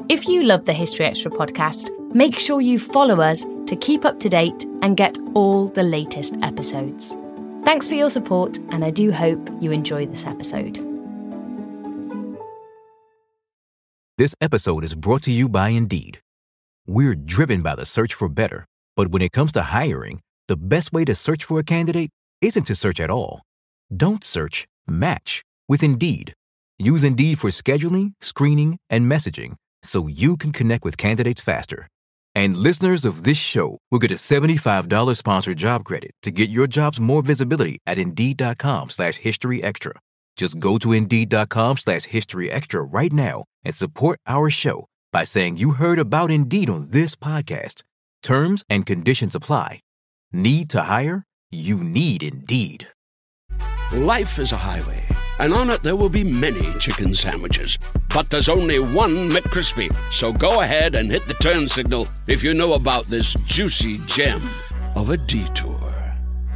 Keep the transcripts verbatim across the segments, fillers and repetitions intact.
If you love the History Extra podcast, make sure you follow us to keep up to date and get all the latest episodes. Thanks for your support, and I do hope you enjoy this episode. This episode is brought to you by Indeed. We're driven by the search for better, but when it comes to hiring, the best way to search for a candidate isn't to search at all. Don't search, match with Indeed. Use Indeed for scheduling, screening, and messaging so you can connect with candidates faster. And listeners of this show will get a seventy-five dollars sponsored job credit to get your jobs more visibility at Indeed.com slash History Extra. Just go to Indeed.com slash History Extra right now and support our show by saying you heard about Indeed on this podcast. Terms and conditions apply. Need to hire? You need Indeed. Life is a highway, and on it there will be many chicken sandwiches. But there's only one McCrispy. So go ahead and hit the turn signal if you know about this juicy gem of a detour.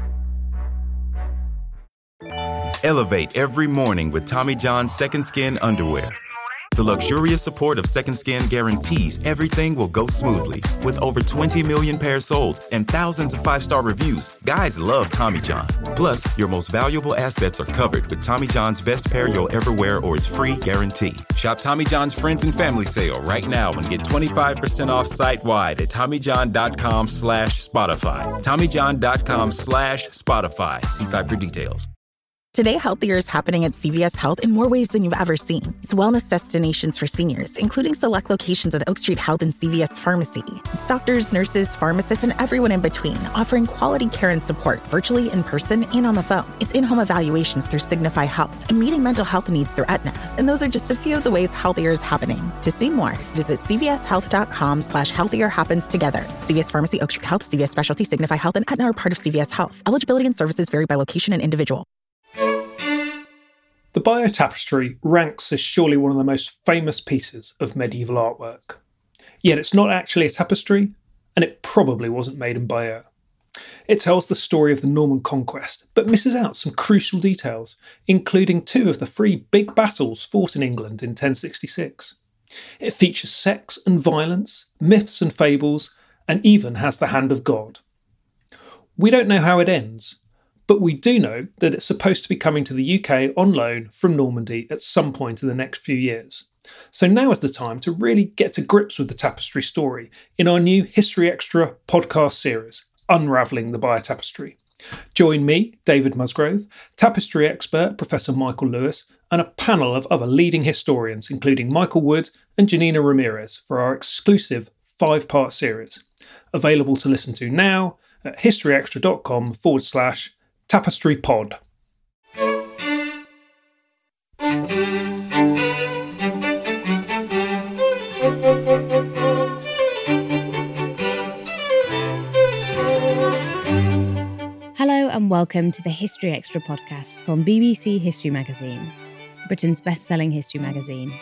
Elevate every morning with Tommy John's Second Skin underwear. The luxurious support of Second Skin guarantees everything will go smoothly. With over twenty million pairs sold and thousands of five-star reviews, guys love Tommy John. Plus, your most valuable assets are covered with Tommy John's best pair you'll ever wear or its free guarantee. Shop Tommy John's Friends and Family Sale right now and get twenty-five percent off site-wide at TommyJohn.com slash Spotify. TommyJohn.com slash Spotify. See site for details. Today, Healthier is happening at C V S Health in more ways than you've ever seen. It's wellness destinations for seniors, including select locations with Oak Street Health and C V S Pharmacy. It's doctors, nurses, pharmacists, and everyone in between, offering quality care and support virtually, in person, and on the phone. It's in-home evaluations through Signify Health and meeting mental health needs through Aetna. And those are just a few of the ways Healthier is happening. To see more, visit cvshealth.com slash healthier happens together. C V S Pharmacy, Oak Street Health, C V S Specialty, Signify Health, and Aetna are part of C V S Health. Eligibility and services vary by location and individual. The Bayeux Tapestry ranks as surely one of the most famous pieces of medieval artwork. Yet it's not actually a tapestry, and it probably wasn't made in Bayeux. It tells the story of the Norman conquest, but misses out some crucial details, including two of the three big battles fought in England in ten sixty-six. It features sex and violence, myths and fables, and even has the hand of God. We don't know how it ends, but we do know that it's supposed to be coming to the U K on loan from Normandy at some point in the next few years. So now is the time to really get to grips with the tapestry story in our new History Extra podcast series, Unravelling the Bayeux Tapestry. Join me, David Musgrove, tapestry expert Professor Michael Lewis, and a panel of other leading historians, including Michael Wood and Janina Ramirez, for our exclusive five-part series, available to listen to now at historyextra.com forward slash Tapestry Pod. Hello and welcome to the History Extra podcast from B B C History Magazine, Britain's best-selling history magazine.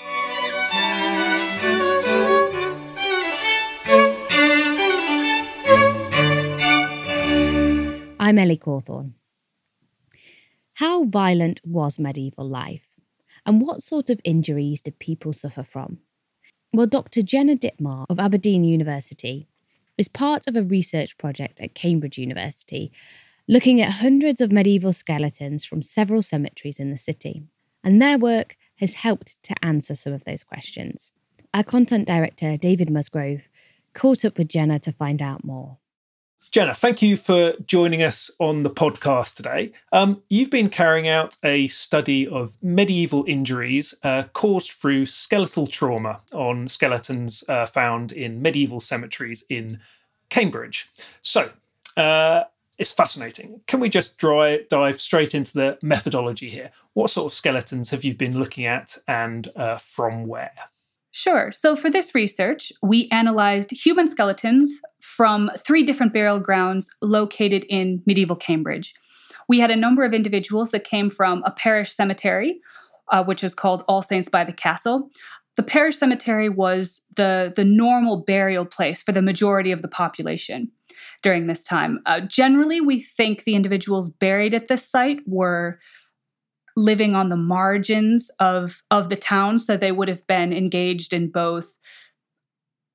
I'm Ellie Cawthorne. How violent was medieval life? And what sort of injuries did people suffer from? Well, Doctor Jenna Dittmar of Aberdeen University is part of a research project at Cambridge University looking at hundreds of medieval skeletons from several cemeteries in the city. And their work has helped to answer some of those questions. Our content director, David Musgrove, caught up with Jenna to find out more. Jenna, thank you for joining us on the podcast today. Um, you've been carrying out a study of medieval injuries uh, caused through skeletal trauma on skeletons uh, found in medieval cemeteries in Cambridge. So, uh, it's fascinating. Can we just dry, dive straight into the methodology here? What sort of skeletons have you been looking at, and uh, from where? Sure. So for this research, we analyzed human skeletons from three different burial grounds located in medieval Cambridge. We had a number of individuals that came from a parish cemetery, uh, which is called All Saints by the Castle. The parish cemetery was the, the normal burial place for the majority of the population during this time. Uh, generally, we think the individuals buried at this site were living on the margins of, of the town, so they would have been engaged in both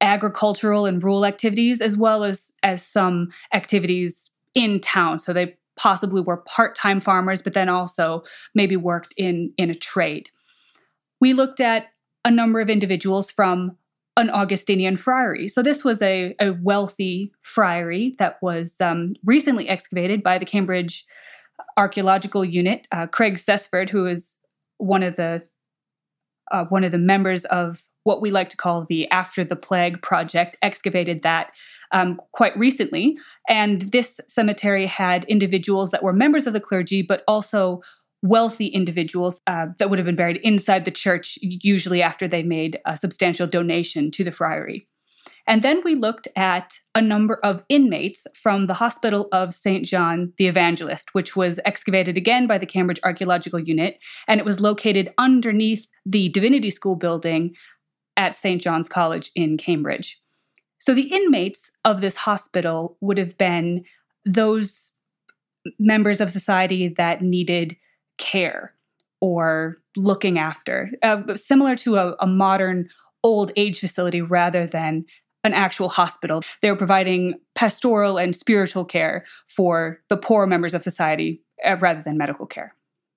agricultural and rural activities, as well as, as some activities in town. So they possibly were part-time farmers, but then also maybe worked in, in a trade. We looked at a number of individuals from an Augustinian friary. So this was a, a wealthy friary that was um, recently excavated by the Cambridge Archaeological Unit. Uh, Craig Sesford, who is one of the uh, one of the members of what we like to call the After the Plague Project, excavated that um, quite recently. And this cemetery had individuals that were members of the clergy, but also wealthy individuals uh, that would have been buried inside the church, usually after they made a substantial donation to the friary. And then we looked at a number of inmates from the Hospital of Saint John the Evangelist, which was excavated again by the Cambridge Archaeological Unit, and it was located underneath the Divinity School building at Saint John's College in Cambridge. So the inmates of this hospital would have been those members of society that needed care or looking after, uh, similar to a, a modern old age facility rather than an actual hospital. They were providing pastoral and spiritual care for the poor members of society uh, rather than medical care.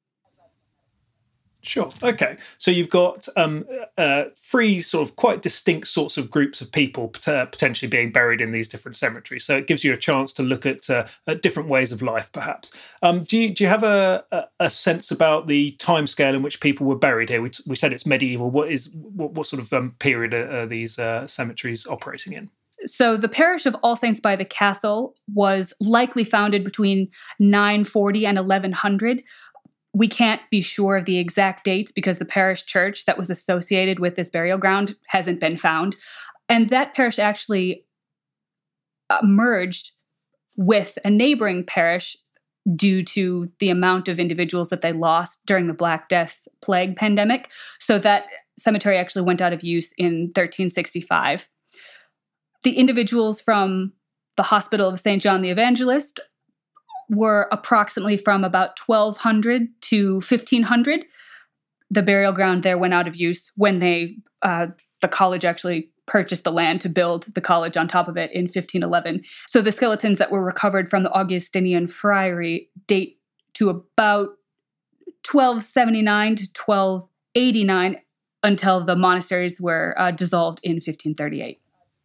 Sure. Okay. So you've got um, uh, three sort of quite distinct sorts of groups of people pot- potentially being buried in these different cemeteries. So it gives you a chance to look at, uh, at different ways of life, perhaps. Um, do you do you have a, a, a sense about the timescale in which people were buried here? We, we said it's medieval. What is what, what sort of um, period are, are these uh, cemeteries operating in? So the parish of All Saints by the Castle was likely founded between nine forty and eleven hundred. We can't be sure of the exact dates because the parish church that was associated with this burial ground hasn't been found. And that parish actually uh, merged with a neighboring parish due to the amount of individuals that they lost during the Black Death plague pandemic. So that cemetery actually went out of use in thirteen sixty-five. The individuals from the Hospital of Saint John the Evangelist were approximately from about twelve hundred to fifteen hundred. The burial ground there went out of use when they, uh, the college actually purchased the land to build the college on top of it in fifteen eleven. So the skeletons that were recovered from the Augustinian friary date to about twelve seventy-nine to twelve eighty-nine until the monasteries were uh, dissolved in fifteen thirty-eight.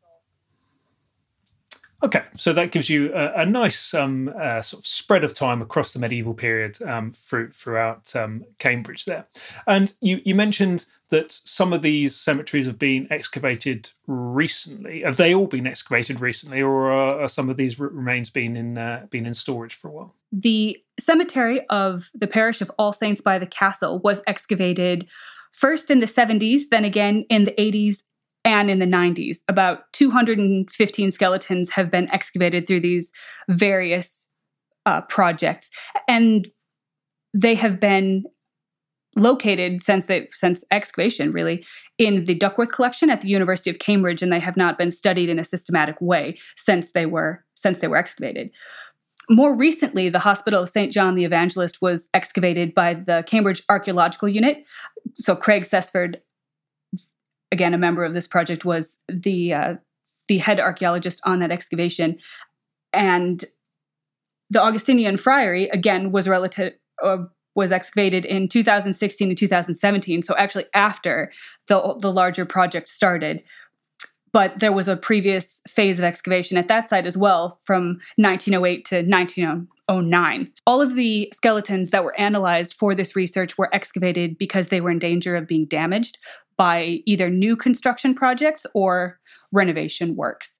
Okay, so that gives you a, a nice um, uh, sort of spread of time across the medieval period um, through, throughout um, Cambridge there. And you, you mentioned that some of these cemeteries have been excavated recently. Have they all been excavated recently, or are, are some of these remains been in uh, been in storage for a while? The cemetery of the parish of All Saints by the Castle was excavated first in the seventies, then again in the eighties, and in the nineties. About two hundred fifteen skeletons have been excavated through these various uh, projects. And they have been located since they, since excavation, really, in the Duckworth collection at the University of Cambridge, and they have not been studied in a systematic way since they were since they were excavated. More recently, the Hospital of Saint John the Evangelist was excavated by the Cambridge Archaeological Unit. So Craig Sesford, again, a member of this project, was the uh, the head archaeologist on that excavation. And the Augustinian Friary, again, was relative uh, was excavated in two thousand sixteen and two thousand seventeen, so actually after the the larger project started. But there was a previous phase of excavation at that site as well, from nineteen oh eight to nineteen oh nine. All of the skeletons that were analyzed for this research were excavated because they were in danger of being damaged by either new construction projects or renovation works.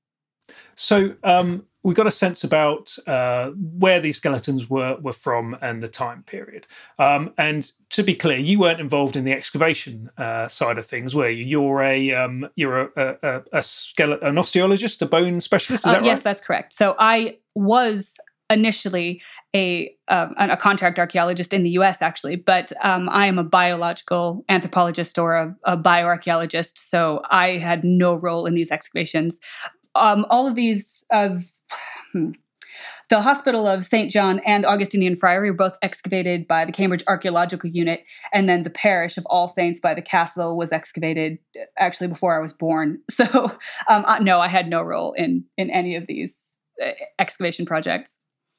So um, we got a sense about uh, where these skeletons were were from and the time period. Um, and to be clear, you weren't involved in the excavation uh, side of things, were you? You're a um, you're a, a, a, a skele- an osteologist, a bone specialist. Is uh, that right? Yes, that's correct. So I was initially a um, a contract archaeologist in the U S, actually, but um, I am a biological anthropologist or a, a bioarchaeologist, so I had no role in these excavations. Um, all of these, uh, hmm. The Hospital of Saint John and Augustinian Friary were both excavated by the Cambridge Archaeological Unit, and then the parish of All Saints by the Castle was excavated actually before I was born. So um, no, I had no role in in any of these uh, excavation projects.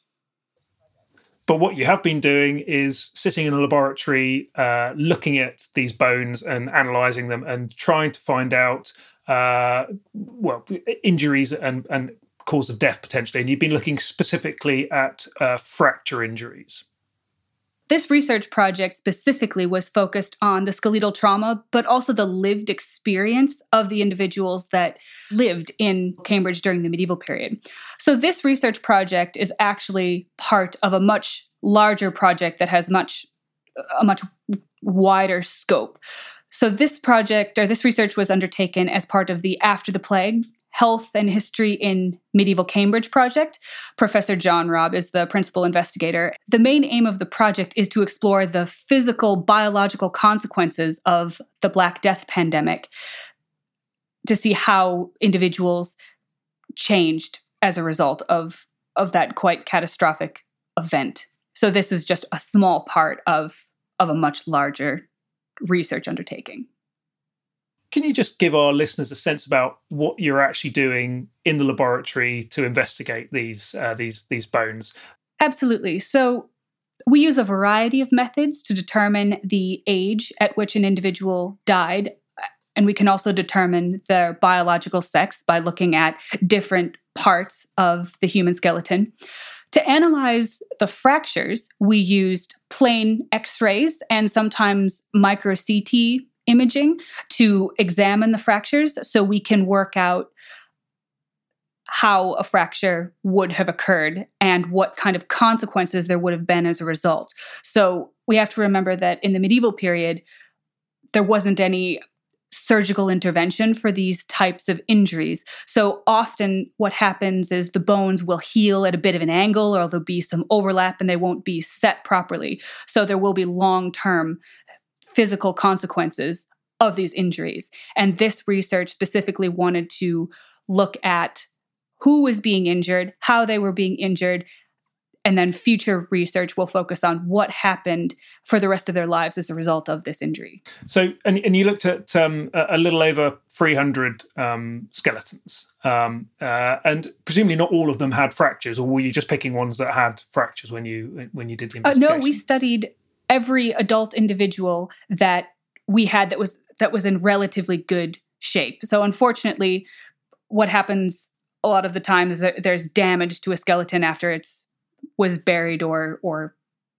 But what you have been doing is sitting in a laboratory, uh, looking at these bones and analysing them and trying to find out, uh, well, injuries and, and cause of death potentially. And you've been looking specifically at uh, fracture injuries. This research project specifically was focused on the skeletal trauma, but also the lived experience of the individuals that lived in Cambridge during the medieval period. So this research project is actually part of a much larger project that has much a much wider scope. So this project, or this research, was undertaken as part of the After the Plague Health and History in Medieval Cambridge project. Professor John Robb is the principal investigator. The main aim of the project is to explore the physical, biological consequences of the Black Death pandemic, to see how individuals changed as a result of, of that quite catastrophic event. So this is just a small part of, of a much larger research undertaking. Can you just give our listeners a sense about what you're actually doing in the laboratory to investigate these uh, these these bones? Absolutely. So we use a variety of methods to determine the age at which an individual died, and we can also determine their biological sex by looking at different parts of the human skeleton. To analyze the fractures, we used plain X-rays and sometimes micro-C T imaging to examine the fractures so we can work out how a fracture would have occurred and what kind of consequences there would have been as a result. So we have to remember that in the medieval period, there wasn't any surgical intervention for these types of injuries. So often what happens is the bones will heal at a bit of an angle, or there'll be some overlap and they won't be set properly. So there will be long-term physical consequences of these injuries. And this research specifically wanted to look at who was being injured, how they were being injured, and then future research will focus on what happened for the rest of their lives as a result of this injury. So, and, and you looked at um, a little over three hundred um, skeletons, um, uh, and presumably not all of them had fractures, or were you just picking ones that had fractures when you when you did the investigation? Uh, no, we studied every adult individual that we had that was that was in relatively good shape. So unfortunately, what happens a lot of the time is that there's damage to a skeleton after it's was buried or or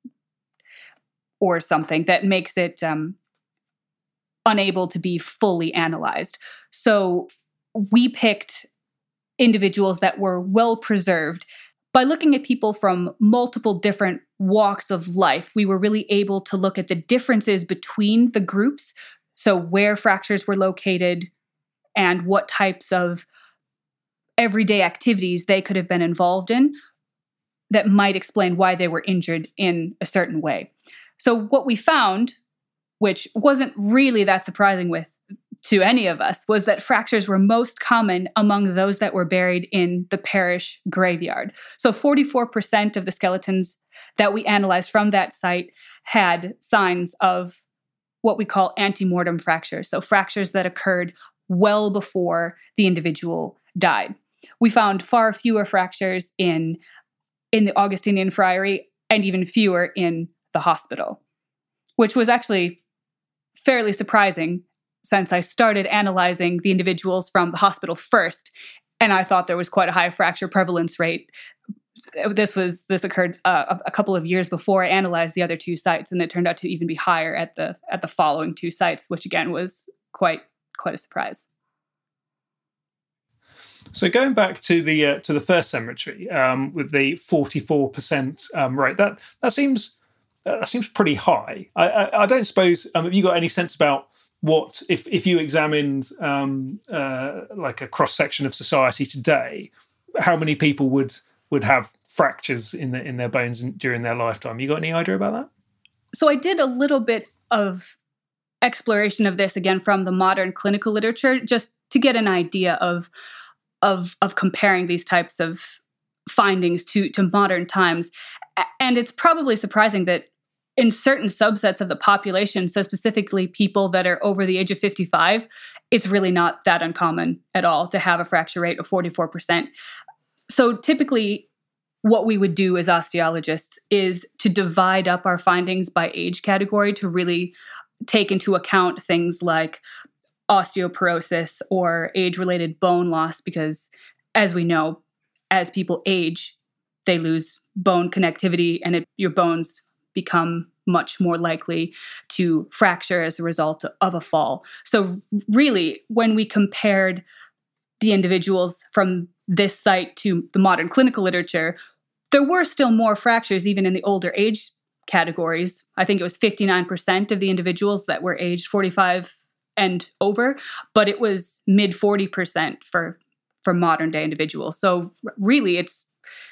or something that makes it um, unable to be fully analyzed. So we picked individuals that were well preserved. By looking at people from multiple different walks of life, we were really able to look at the differences between the groups, so where fractures were located and what types of everyday activities they could have been involved in that might explain why they were injured in a certain way. So what we found, which wasn't really that surprising with to any of us, was that fractures were most common among those that were buried in the parish graveyard. So forty-four percent of the skeletons that we analyzed from that site had signs of what we call antemortem fractures, so fractures that occurred well before the individual died. We found far fewer fractures in, in the Augustinian Friary and even fewer in the hospital, which was actually fairly surprising since I started analyzing the individuals from the hospital first, and I thought there was quite a high fracture prevalence rate. This was this occurred uh, a couple of years before I analyzed the other two sites, and it turned out to even be higher at the at the following two sites, which again was quite quite a surprise. So going back to the uh, to the first cemetery um, with the forty-four percent um, rate, that that seems uh, that seems pretty high. I, I, I don't suppose um, have you got any sense about what if if you examined um, uh, like a cross section of society today, how many people would would have fractures in the, in their bones during their lifetime? You got any idea about that? So I did a little bit of exploration of this again from the modern clinical literature, just to get an idea of of of comparing these types of findings to, to modern times. And it's probably surprising that in certain subsets of the population, so specifically people that are over the age of fifty-five, it's really not that uncommon at all to have a fracture rate of forty-four percent. So typically, what we would do as osteologists is to divide up our findings by age category to really take into account things like osteoporosis or age-related bone loss, because as we know, as people age, they lose bone connectivity and it, your bones become much more likely to fracture as a result of a fall. So really, when we compared the individuals from this site to the modern clinical literature, there were still more fractures even in the older age categories. I think it was fifty-nine percent of the individuals that were aged forty-five and over, but it was mid forty percent for, for modern day individuals. So really it's...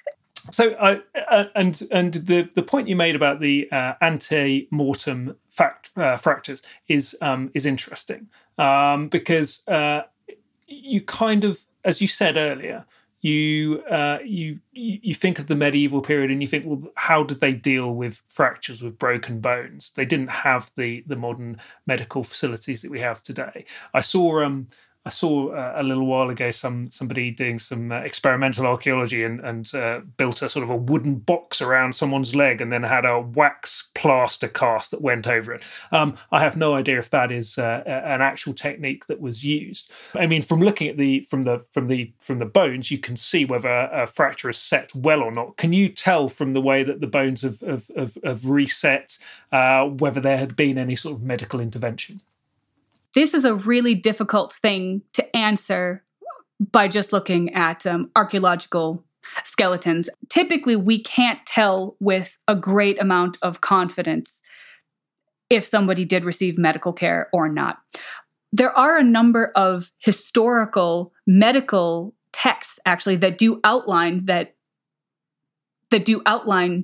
So, uh, uh, and and the, the point you made about the uh, ante-mortem fact, uh, fractures is um, is interesting um, because uh, you kind of, as you said earlier, you uh, you you think of the medieval period and you think, well, how did they deal with fractures, with broken bones? They didn't have the the modern medical facilities that we have today. I saw um. I saw uh, a little while ago some somebody doing some uh, experimental archaeology and, and uh, built a sort of a wooden box around someone's leg and then had a wax plaster cast that went over it. Um, I have no idea if that is uh, an actual technique that was used. I mean, from looking at the from the from the from the bones, you can see whether a fracture is set well or not. Can you tell from the way that the bones have have, have, have reset uh, whether there had been any sort of medical intervention? This is a really difficult thing to answer by just looking at um, archaeological skeletons. Typically, we can't tell with a great amount of confidence if somebody did receive medical care or not. There are a number of historical medical texts, actually, that do outline that that do outline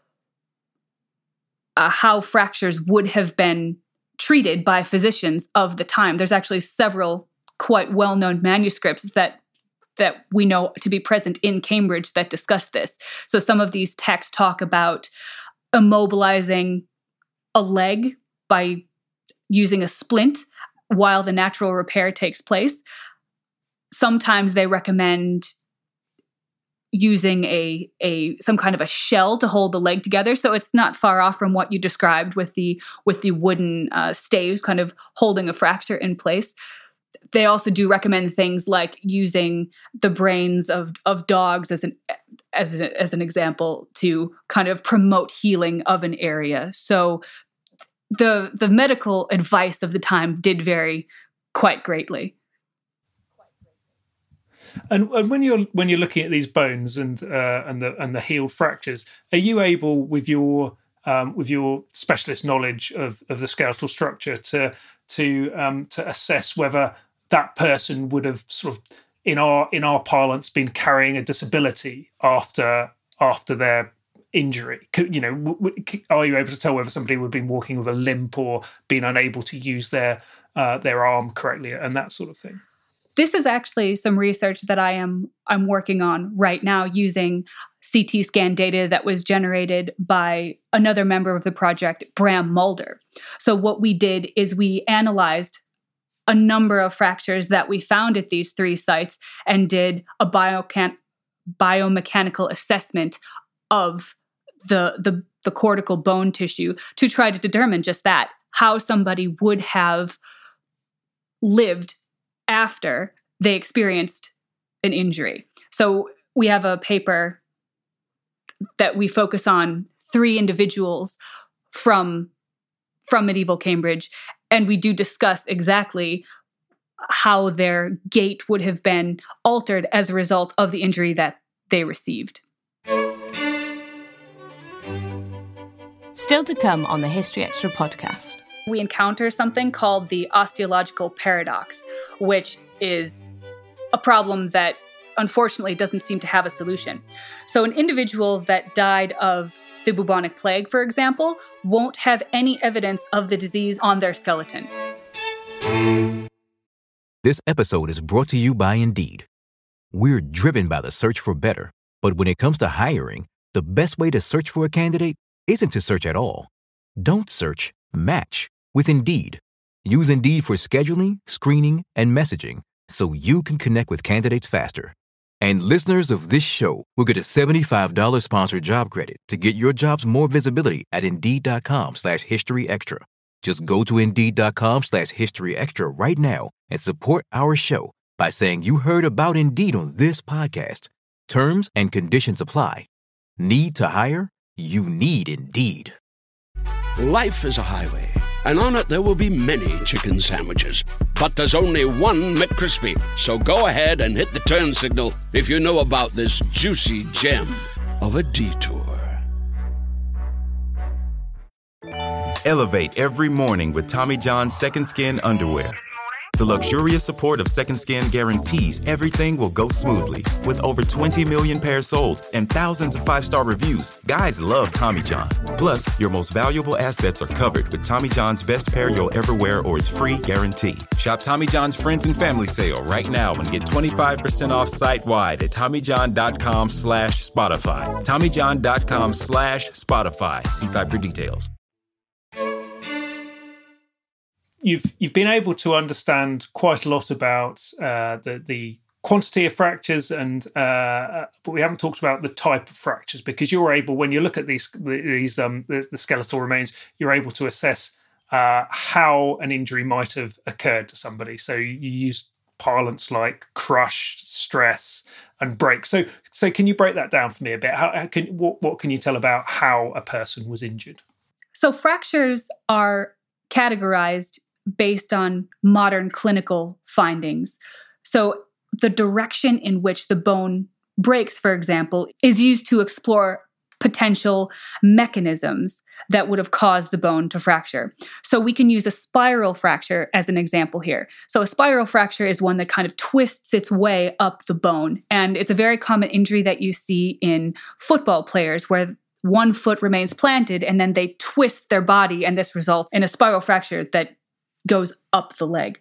uh, how fractures would have been treated by physicians of the time. There's actually several quite well-known manuscripts that that we know to be present in Cambridge that discuss this. So some of these texts talk about immobilizing a leg by using a splint while the natural repair takes place. Sometimes they recommend using a a some kind of a shell to hold the leg together. So it's not far off from what you described with the with the wooden uh, staves kind of holding a fracture in place. They also do recommend things like using the brains of of dogs as an as a, as an example to kind of promote healing of an area. So the the medical advice of the time did vary quite greatly. And, and when you're when you're looking at these bones and uh, and the and the healed fractures, are you able, with your um, with your specialist knowledge of, of the skeletal structure, to to um, to assess whether that person would have sort of in our in our parlance been carrying a disability after after their injury? You know, are you able to tell whether somebody would have been walking with a limp or been unable to use their uh, their arm correctly and that sort of thing? This is actually some research that I am I'm working on right now using C T scan data that was generated by another member of the project, Bram Mulder. So what we did is we analyzed a number of fractures that we found at these three sites and did a biochem- biomechanical assessment of the, the, the cortical bone tissue to try to determine just that, how somebody would have lived after they experienced an injury. So we have a paper that we focus on three individuals from, from medieval Cambridge, and we do discuss exactly how their gait would have been altered as a result of the injury that they received. Still to come on the History Extra podcast. We encounter something called the osteological paradox, which is a problem that unfortunately doesn't seem to have a solution. So an individual that died of the bubonic plague, for example, won't have any evidence of the disease on their skeleton. This episode is brought to you by Indeed. We're driven by the search for better, But when it comes to hiring, the best way to search for a candidate isn't to search at all. Don't search, match with Indeed. Use Indeed for scheduling, screening, and messaging so you can connect with candidates faster. And listeners of this show will get a seventy-five dollars sponsored job credit to get your jobs more visibility at Indeed.com slash History Extra. Just go to Indeed.com slash History Extra right now and support our show by saying you heard about Indeed on this podcast. Terms and conditions apply. Need to hire? You need Indeed. Life is a highway, and on it there will be many chicken sandwiches. But there's only one McCrispy. So go ahead and hit the turn signal if you know about this juicy gem of a detour. Elevate every morning with Tommy John's Second Skin underwear. The luxurious support of Second Skin guarantees everything will go smoothly. With over twenty million pairs sold and thousands of five-star reviews, guys love Tommy John. Plus, your most valuable assets are covered with Tommy John's best pair you'll ever wear or its free guarantee. Shop Tommy John's Friends and Family Sale right now and get twenty-five percent off site-wide at TommyJohn.com slash Spotify. TommyJohn.com slash Spotify. See site for details. You've you've been able to understand quite a lot about uh, the the quantity of fractures, and uh, but we haven't talked about the type of fractures, because you're able, when you look at these these um, the, the skeletal remains, you're able to assess uh, how an injury might have occurred to somebody. So you use parlance like crush, stress, and break. So so can you break that down for me a bit? How, how can what what can you tell about how a person was injured? So fractures are categorized based on modern clinical findings. So the direction in which the bone breaks, for example, is used to explore potential mechanisms that would have caused the bone to fracture. So we can use a spiral fracture as an example here. So a spiral fracture is one that kind of twists its way up the bone. And it's a very common injury that you see in football players, where one foot remains planted and then they twist their body, and this results in a spiral fracture that goes up the leg.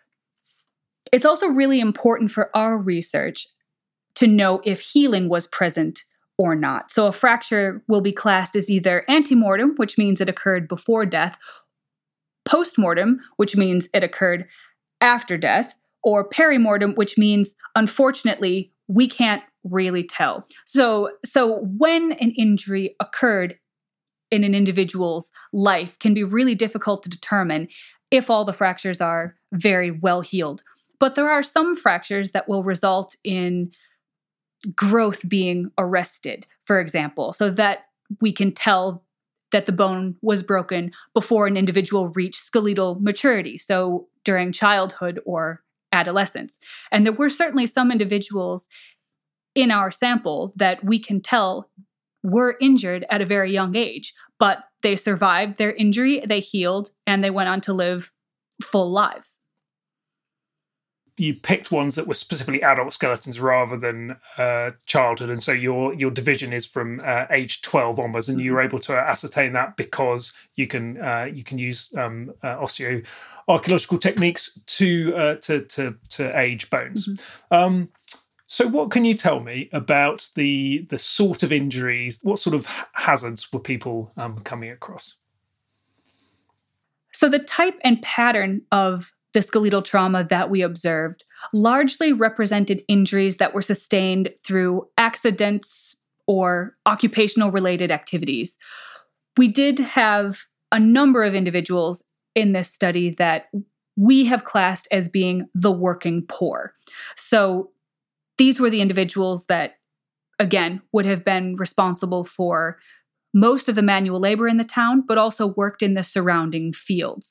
It's also really important for our research to know if healing was present or not. So a fracture will be classed as either antemortem, which means it occurred before death, postmortem, which means it occurred after death, or perimortem, which means, unfortunately, we can't really tell. So, so when an injury occurred in an individual's life can be really difficult to determine if all the fractures are very well healed. But there are some fractures that will result in growth being arrested, for example, so that we can tell that the bone was broken before an individual reached skeletal maturity, so during childhood or adolescence. And there were certainly some individuals in our sample that we can tell were injured at a very young age, but they survived their injury, they healed, and they went on to live full lives. You picked ones that were specifically adult skeletons rather than uh, childhood, and so your your division is from uh, age twelve onwards, and you were able to ascertain that because you can uh, you can use um, uh, osteoarchaeological techniques to uh, to to to age bones. Mm-hmm. Um, so, what can you tell me about the the sort of injuries? What sort of hazards were people um, coming across? So, the type and pattern of the skeletal trauma that we observed largely represented injuries that were sustained through accidents or occupational related activities. We did have a number of individuals in this study that we have classed as being the working poor. So these were the individuals that, again, would have been responsible for most of the manual labor in the town, but also worked in the surrounding fields.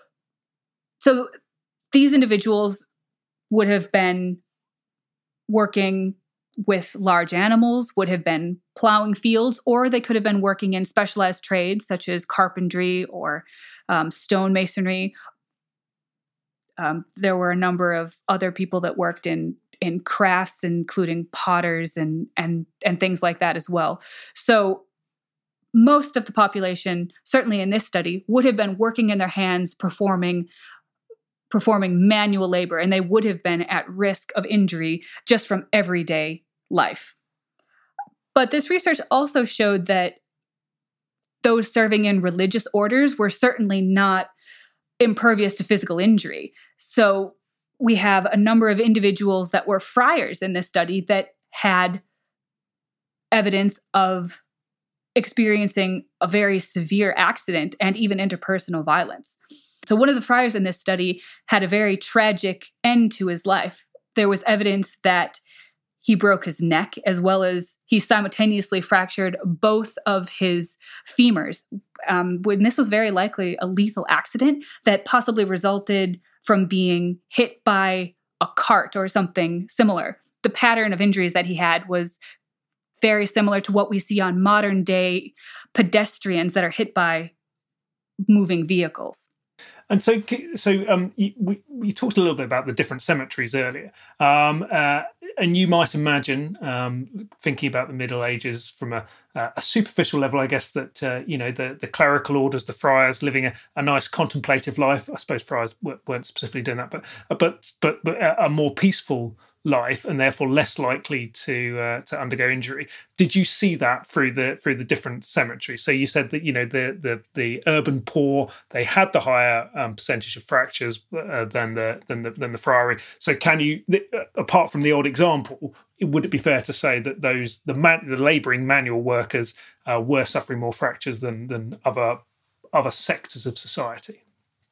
So these individuals would have been working with large animals, would have been plowing fields, or they could have been working in specialized trades such as carpentry or um, stonemasonry. Um, there were a number of other people that worked in in crafts, including potters and and and things like that as well. So most of the population, certainly in this study, would have been working in their hands, performing performing manual labor, and they would have been at risk of injury just from everyday life. But this research also showed that those serving in religious orders were certainly not impervious to physical injury. So we have a number of individuals that were friars in this study that had evidence of experiencing a very severe accident and even interpersonal violence. So one of the friars in this study had a very tragic end to his life. There was evidence that he broke his neck, as well as he simultaneously fractured both of his femurs. Um, when this was very likely a lethal accident that possibly resulted from being hit by a cart or something similar. The pattern of injuries that he had was very similar to what we see on modern day pedestrians that are hit by moving vehicles. And so, so um, you, we, we talked a little bit about the different cemeteries earlier, um, uh, and you might imagine, um, thinking about the Middle Ages from a, a superficial level, I guess that uh, you know the, the clerical orders, the friars living a, a nice contemplative life. I suppose friars weren't specifically doing that, but but but, but a more peaceful life, and therefore less likely to uh, to undergo injury. Did you see that through the through the different cemeteries? So you said that you know the the the urban poor, they had the higher um, percentage of fractures uh, than the than the than the friary. So can you, apart from the odd example, would it be fair to say that those the man, the labouring manual workers uh, were suffering more fractures than than other other sectors of society?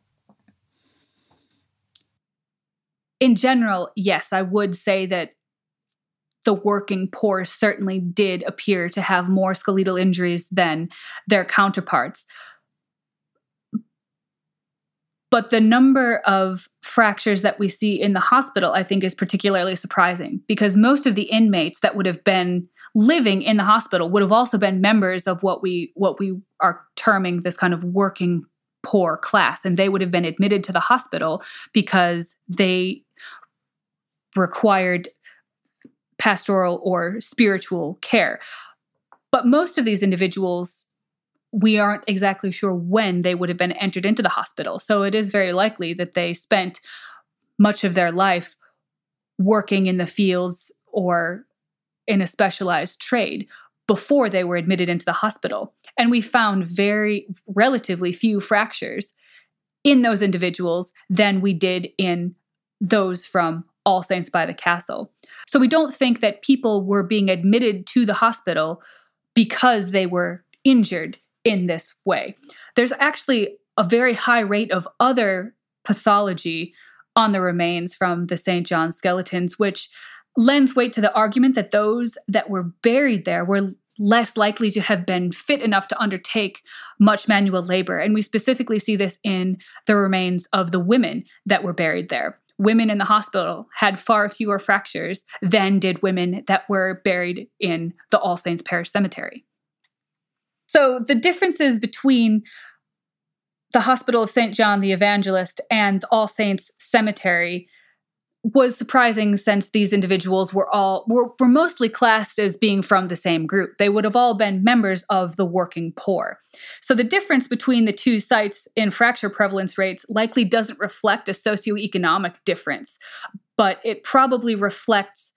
In general, yes, I would say that the working poor certainly did appear to have more skeletal injuries than their counterparts. But the number of fractures that we see in the hospital, I think, is particularly surprising, because most of the inmates that would have been living in the hospital would have also been members of what we what we are terming this kind of working poor class, and they would have been admitted to the hospital because they required pastoral or spiritual care. But most of these individuals, we aren't exactly sure when they would have been entered into the hospital. So it is very likely that they spent much of their life working in the fields or in a specialized trade before they were admitted into the hospital. And we found very relatively few fractures in those individuals than we did in those from All Saints by the Castle. So we don't think that people were being admitted to the hospital because they were injured in this way. There's actually a very high rate of other pathology on the remains from the Saint John skeletons, which lends weight to the argument that those that were buried there were less likely to have been fit enough to undertake much manual labor. And we specifically see this in the remains of the women that were buried there. Women in the hospital had far fewer fractures than did women that were buried in the All Saints Parish Cemetery. So the differences between the Hospital of Saint John the Evangelist and the All Saints Cemetery was surprising, since these individuals were all were, were mostly classed as being from the same group. They would have all been members of the working poor. So the difference between the two sites in fracture prevalence rates likely doesn't reflect a socioeconomic difference, but it probably reflects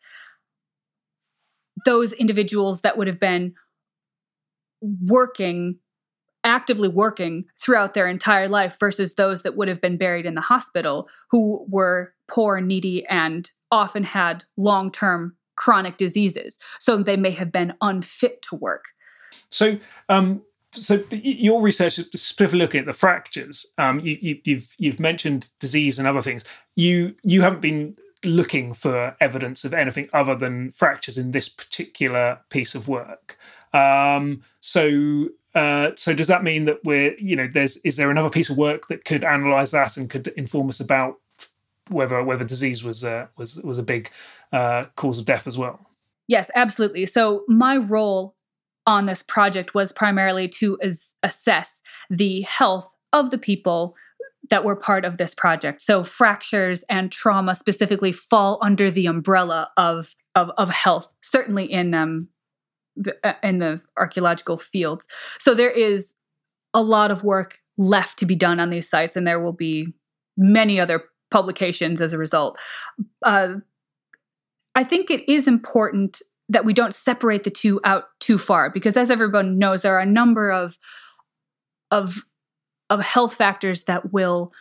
those individuals that would have been working, actively working throughout their entire life versus those that would have been buried in the hospital, who were poor, needy, and often had long-term chronic diseases. So they may have been unfit to work. So, um, so your research is specifically looking at the fractures. Um, you, you, you've you've mentioned disease and other things. You you haven't been looking for evidence of anything other than fractures in this particular piece of work. Um, so. Uh, so does that mean that we're, you know, there's is there another piece of work that could analyse that and could inform us about whether whether disease was uh, was was a big uh, cause of death as well? Yes, absolutely. So my role on this project was primarily to as- assess the health of the people that were part of this project. So fractures and trauma specifically fall under the umbrella of of, of health, certainly in um. in the archaeological fields. So there is a lot of work left to be done on these sites, and there will be many other publications as a result. Uh, I think it is important that we don't separate the two out too far, because as everyone knows, there are a number of of of health factors that will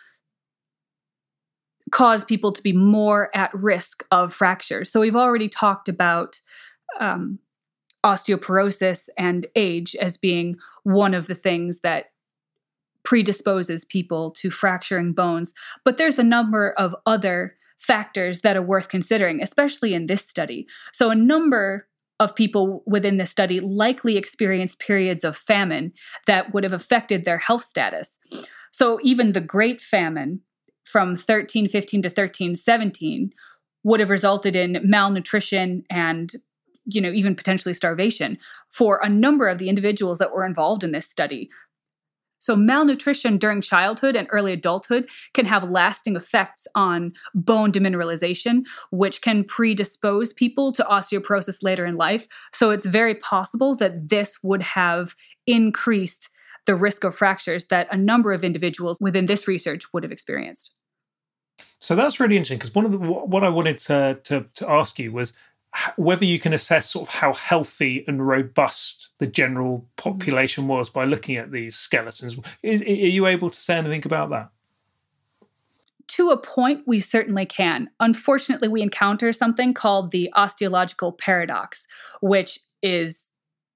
cause people to be more at risk of fractures. So we've already talked about um, osteoporosis and age as being one of the things that predisposes people to fracturing bones. But there's a number of other factors that are worth considering, especially in this study. So a number of people within this study likely experienced periods of famine that would have affected their health status. So even the Great Famine from thirteen fifteen to thirteen seventeen would have resulted in malnutrition and, you know, even potentially starvation for a number of the individuals that were involved in this study. So malnutrition during childhood and early adulthood can have lasting effects on bone demineralization, which can predispose people to osteoporosis later in life. So it's very possible that this would have increased the risk of fractures that a number of individuals within this research would have experienced. So that's really interesting, because one of the, what I wanted to, to, to ask you was whether you can assess sort of how healthy and robust the general population was by looking at these skeletons. Is, are you able to say anything about that? To a point, we certainly can. Unfortunately, we encounter something called the osteological paradox, which is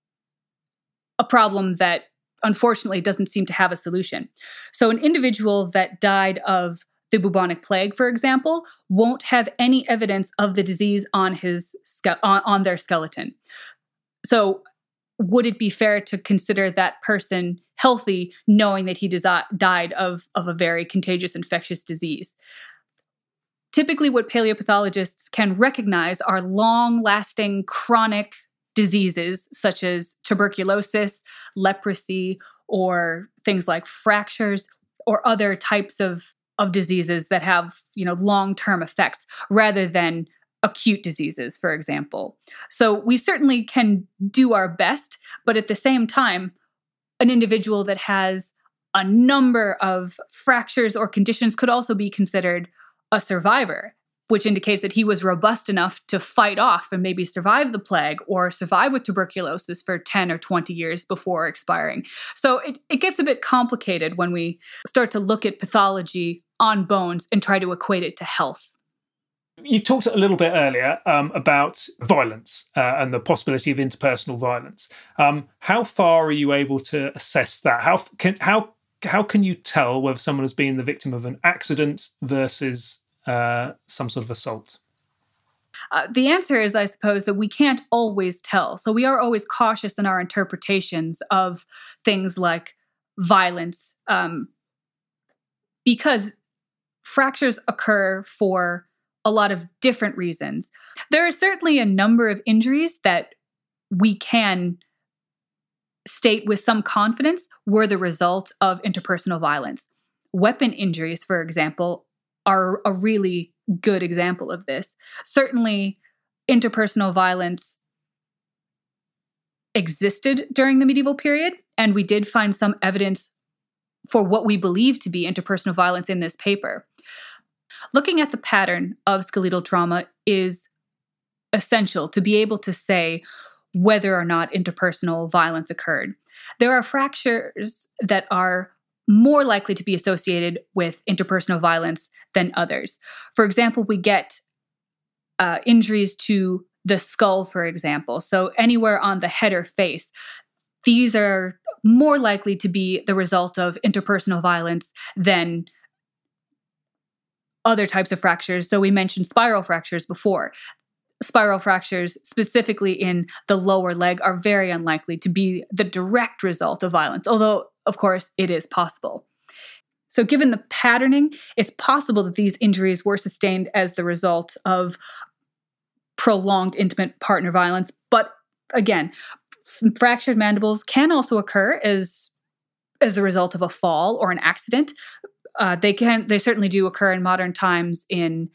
a problem that unfortunately doesn't seem to have a solution. So an individual that died of the bubonic plague, for example, won't have any evidence of the disease on his on, on their skeleton. So would it be fair to consider that person healthy, knowing that he desi- died of, of a very contagious infectious disease? Typically, what paleopathologists can recognize are long-lasting chronic diseases such as tuberculosis, leprosy, or things like fractures, or other types of of diseases that have, you know, long-term effects rather than acute diseases, for example. So we certainly can do our best, but at the same time, an individual that has a number of fractures or conditions could also be considered a survivor, which indicates that he was robust enough to fight off and maybe survive the plague or survive with tuberculosis for ten or twenty years before expiring. So it, it gets a bit complicated when we start to look at pathology on bones and try to equate it to health. You talked a little bit earlier um, about violence uh, and the possibility of interpersonal violence. Um, how far are you able to assess that? How can how how can you tell whether someone has been the victim of an accident versus uh, some sort of assault? Uh, the answer is, I suppose, that we can't always tell. So we are always cautious in our interpretations of things like violence, um, because fractures occur for a lot of different reasons. There are certainly a number of injuries that we can state with some confidence were the result of interpersonal violence. Weapon injuries, for example, are a really good example of this. Certainly, interpersonal violence existed during the medieval period, and we did find some evidence for what we believe to be interpersonal violence in this paper. Looking at the pattern of skeletal trauma is essential to be able to say whether or not interpersonal violence occurred. There are fractures that are more likely to be associated with interpersonal violence than others. For example, we get uh, injuries to the skull, for example. So anywhere on the head or face, these are more likely to be the result of interpersonal violence than other types of fractures. So we mentioned spiral fractures before. Spiral fractures, specifically in the lower leg, are very unlikely to be the direct result of violence, although, of course, it is possible. So given the patterning, it's possible that these injuries were sustained as the result of prolonged intimate partner violence. But again, fractured mandibles can also occur as, as the result of a fall or an accident. Uh, they can, they certainly do occur in modern times in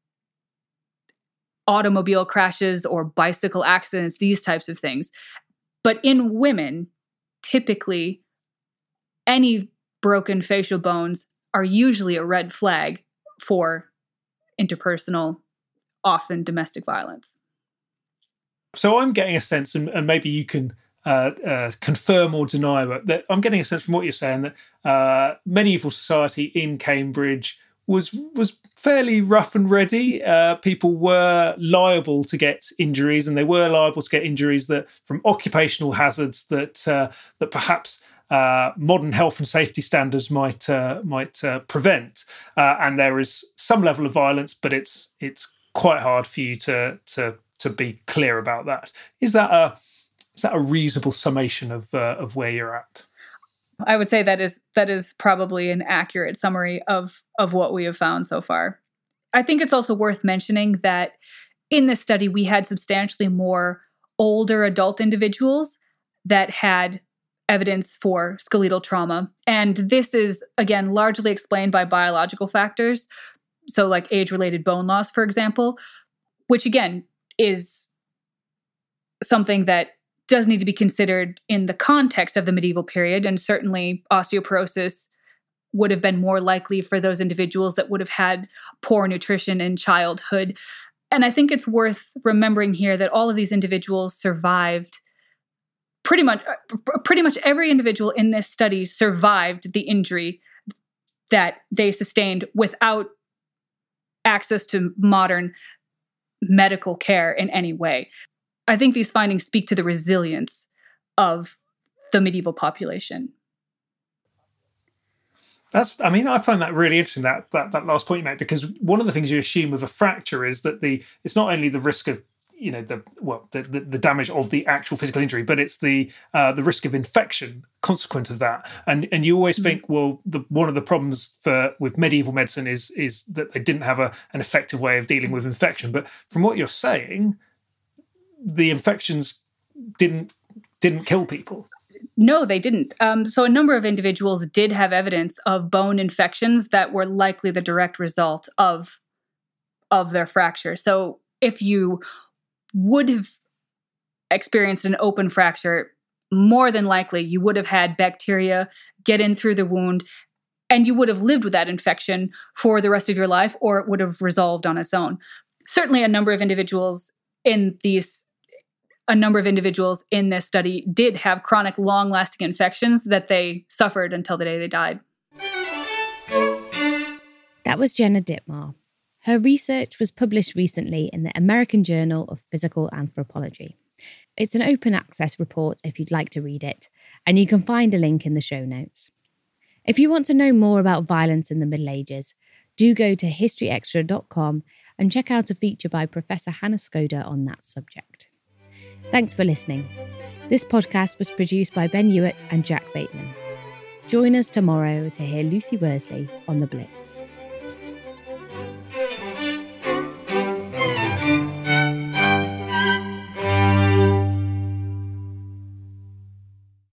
automobile crashes or bicycle accidents, these types of things. But in women, typically, any broken facial bones are usually a red flag for interpersonal, often domestic violence. So I'm getting a sense, and, and maybe you can uh, uh, confirm or deny, but that I'm getting a sense from what you're saying that uh, medieval society in Cambridge was was fairly rough and ready. Uh, people were liable to get injuries, and they were liable to get injuries that from occupational hazards that uh, that perhaps uh, modern health and safety standards might uh, might uh, prevent. Uh, and there is some level of violence, but it's it's quite hard for you to to to be clear about that. Is that a is that a reasonable summation of uh, of where you're at? I would say that is that is probably an accurate summary of of what we have found so far. I think it's also worth mentioning that in this study, we had substantially more older adult individuals that had evidence for skeletal trauma. And this is, again, largely explained by biological factors. So like age-related bone loss, for example, which again is something that does need to be considered in the context of the medieval period. And certainly osteoporosis would have been more likely for those individuals that would have had poor nutrition in childhood. And I think it's worth remembering here that all of these individuals survived. Pretty much, pretty much every individual in this study survived the injury that they sustained without access to modern medical care in any way. I think these findings speak to the resilience of the medieval population. That's, I mean, I find that really interesting, that, that that last point you made, because one of the things you assume with a fracture is that the it's not only the risk of, you know, the well, the, the, the damage of the actual physical injury, but it's the uh, the risk of infection consequent of that. And and you always mm-hmm. think, well, the one of the problems for with medieval medicine is is that they didn't have a an effective way of dealing with infection. But from what you're saying, the infections didn't didn't kill people. No, they didn't. Um, so a number of individuals did have evidence of bone infections that were likely the direct result of, of their fracture. So if you would have experienced an open fracture, more than likely you would have had bacteria get in through the wound, and you would have lived with that infection for the rest of your life, or it would have resolved on its own. Certainly a number of individuals in these A number of individuals in this study did have chronic, long-lasting infections that they suffered until the day they died. That was Jenna Dittmar. Her research was published recently in the American Journal of Physical Anthropology. It's an open access report if you'd like to read it, and you can find a link in the show notes. If you want to know more about violence in the Middle Ages, do go to history extra dot com and check out a feature by Professor Hannah Skoda on that subject. Thanks for listening. This podcast was produced by Ben Hewitt and Jack Bateman. Join us tomorrow to hear Lucy Worsley on The Blitz.